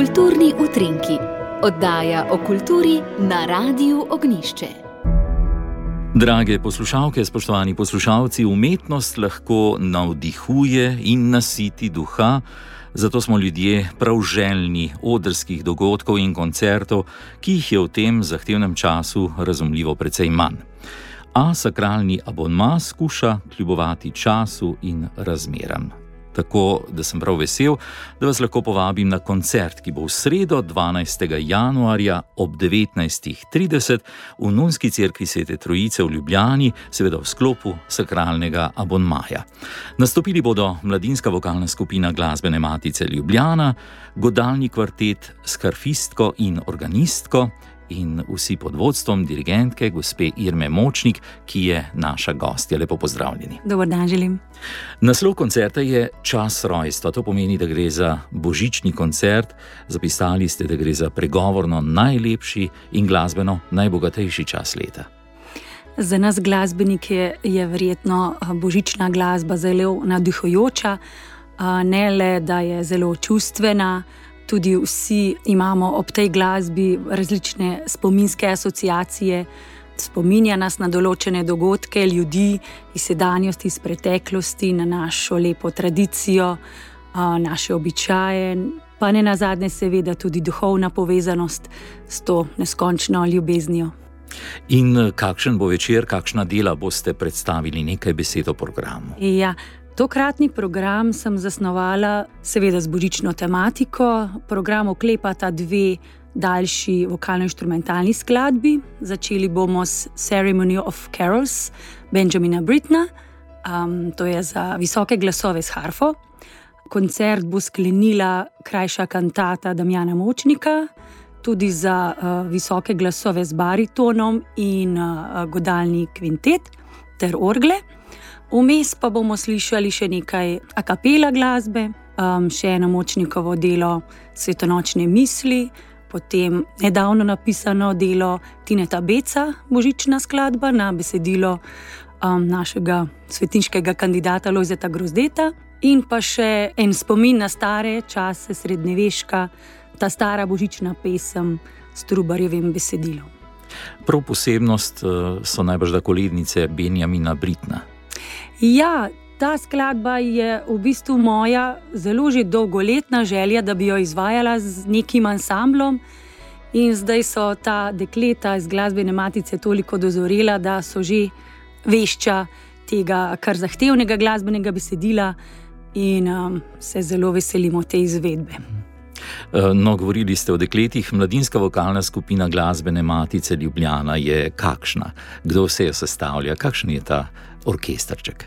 Kulturni utrinki, oddaja o kulturi na Radiu Ognjišče. Drage poslušalke, spoštovani poslušalci, umetnost lahko navdihuje in nasiti duha, zato smo ljudje prav željni odrskih dogodkov in koncertov, ki jih je v tem zahtevnem času razumljivo precej manj. A sakralni abonma skuša kljubovati času in razmeram. Tako, da sem prav vesel, da vas lahko povabim na koncert, ki bo v sredo 12. januarja ob 19.30 v Nunski cerkvi Svete Trojice v Ljubljani, seveda v sklopu sakralnega abonmaja. Nastopili bodo mladinska vokalna skupina Glasbene matice Ljubljana, godalni kvartet s harfistko in organistko in vsi pod vodstvom dirigentke gospe Irme Močnik, ki je naša gostja. Lepo pozdravljeni. Dober dan želim. Naslov koncerta je Čas rojstva. To pomeni, da gre za božični koncert. Zapisali ste, da gre za pregovorno najlepši in glasbeno najbogatejši čas leta. Za nas glasbenike je verjetno božična glasba zelo navdihujoča, ne le, da je zelo čustvena. Tudi vsi imamo ob tej glasbi različne spominske asociacije, spominja nas na določene dogodke, ljudi iz sedanjosti, iz preteklosti, na našo lepo tradicijo, naše običaje, pa ne nazadnje seveda tudi duhovna povezanost s to neskončno ljubeznijo. In kakšen bo večer, kakšna dela boste predstavili, nekaj besed o programu? Ja. Tokratni program sem zasnovala seveda z božično tematiko. Program oklepata dve daljši vokalno-inštrumentalni skladbi. Začeli bomo s Ceremony of Carols Benjamina Brittna, to je za visoke glasove s harfo. Koncert bo sklenila krajša kantata Damjana Močnika, tudi za visoke glasove z baritonom in godalni kvintet ter orgle. Vmes pa bomo slišali še nekaj a capella glasbe, še eno Močnikovo delo Svetonočne misli, potem nedavno napisano delo Tineta Beca, božična skladba na besedilo našega svetinškega kandidata Lojzeta Grozdeta in pa še en spomin na stare čase, srednjeveška, ta stara božična pesem s Trubarjevim besedilom. Prav posebnost so najbrž kolednice Benjamina Brittna. Ja, ta skladba je v bistvu moja zelo že dolgoletna želja, da bi jo izvajala z nekim ansamblom, in zdaj so ta dekleta iz Glasbene matice toliko dozorela, da so že vešča tega kar zahtevnega glasbenega besedila in se zelo veselimo te izvedbe. No, govorili ste o dekletih. Mladinska vokalna skupina Glasbene matice Ljubljana je kakšna? Kdo vse jo sestavlja? Kakšen je ta orkestrček?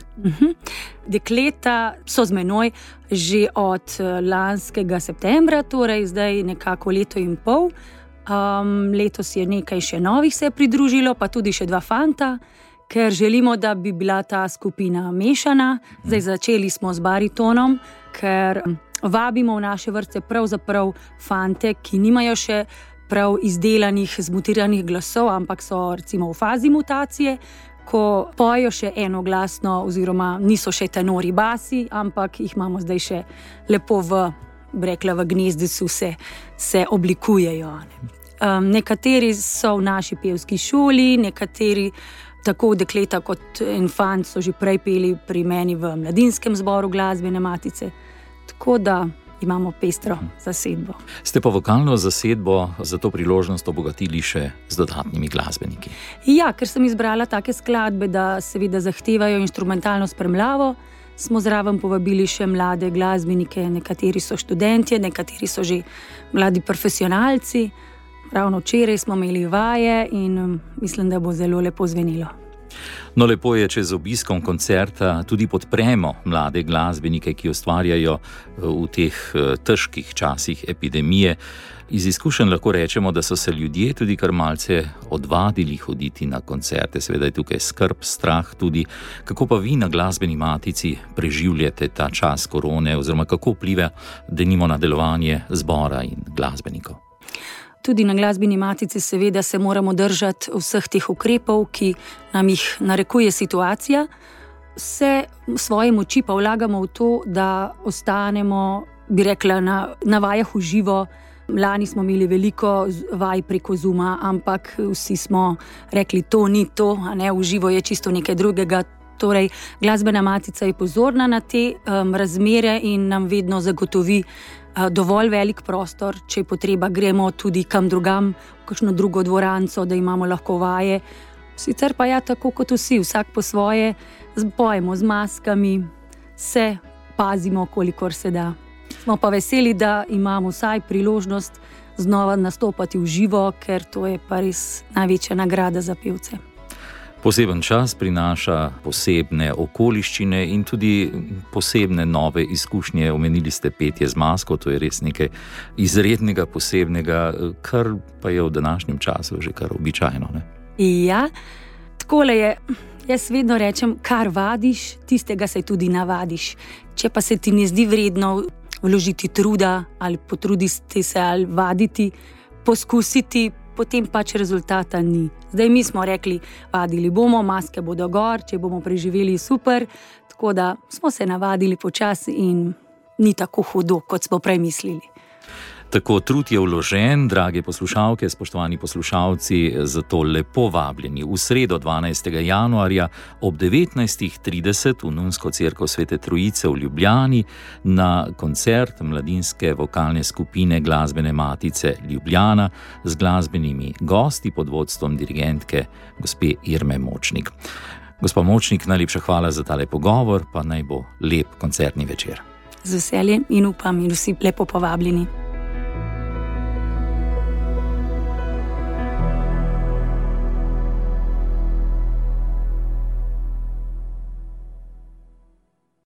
Dekleta so z menoj že od lanskega septembra, torej zdaj nekako leto in pol. Letos je nekaj še novih se pridružilo, pa tudi še dva fanta, ker želimo, da bi bila ta skupina mešana. Zdaj začeli smo z baritonom, ker vabimo v naše vrste pravzaprav fante, ki nimajo še prav izdelanih, zmutiranih glasov, ampak so recimo v fazi mutacije, ko pojejo še enoglasno oziroma niso še tenori basi, ampak jih imamo zdaj še lepo v gnezdecu se oblikujejo. Nekateri so v naši pevski šoli, nekateri tako dekleta kot en fant so že prej peli pri meni v mladinskem zboru Glasbene matice. Tako da imamo pestro zasedbo. Ste pa vokalno zasedbo za to priložnost obogatili še z dodatnimi glasbeniki? Ja, ker sem izbrala take skladbe, da seveda zahtevajo inštrumentalno spremljavo, smo zraven povabili še mlade glasbenike, nekateri so študentje, nekateri so že mladi profesionalci. Ravno včeraj smo imeli vaje in mislim, da bo zelo lepo zvenilo. No, lepo je, če z obiskom koncerta tudi podpremo mlade glasbenike, ki ustvarjajo v teh težkih časih epidemije. Iz izkušenj lahko rečemo, da so se ljudje tudi kar malce odvadili hoditi na koncerte. Seveda je tukaj skrb, strah tudi. Kako pa vi na Glasbeni matici preživljate ta čas korone oziroma kako vpliva denimo na delovanje zbora in glasbenikov? Tudi na Glasbeni matici seveda se moramo držati vseh teh ukrepov, ki nam jih narekuje situacija. Vse svoje moči pa vlagamo v to, da ostanemo, bi rekla, na vajah v živo, Lani smo imeli veliko vaj preko Zooma, ampak vsi smo rekli, to ni to, a ne, v živo je čisto nekaj drugega. Torej, Glasbena matica je pozorna na te razmere in nam vedno zagotovi dovolj velik prostor, če je potreba, gremo tudi kam drugam, v kakšno drugo dvoranco, da imamo lahko vaje. Sicer pa ja, tako kot vsi, vsak po svoje, pojemo z maskami, se pazimo, kolikor se da. Smo pa veseli, da imamo vsaj priložnost znova nastopati v živo, ker to je pa res največja nagrada za pevce. Poseben čas prinaša posebne okoliščine in tudi posebne nove izkušnje. Omenili ste petje z masko, to je res nekaj izrednega, posebnega, kar pa je v današnjem času že kar običajno, ne? Ja, takole je. Jaz vedno rečem, kar vadiš, tistega se tudi navadiš. Če pa se ti ne zdi vredno vložiti truda ali potruditi se ali vaditi, poskusiti, potem pač rezultata ni. Zdaj mi smo rekli, vadili bomo, maske bodo gor, če bomo preživeli super, tako da smo se navadili počasi in ni tako hudo, kot smo prej mislili. Tako trud je vložen, drage poslušalke, spoštovani poslušalci, zato lepo vabljeni v sredo 12. januarja ob 19.30 v Nunsko cerkev Svete Trojice v Ljubljani na koncert mladinske vokalne skupine Glasbene matice Ljubljana z glasbenimi gosti pod vodstvom dirigentke gospe Irme Močnik. Gospa Močnik, najlepša hvala za tale pogovor, pa naj bo lep koncertni večer. Z veseljem in upam, in vsi lepo povabljeni.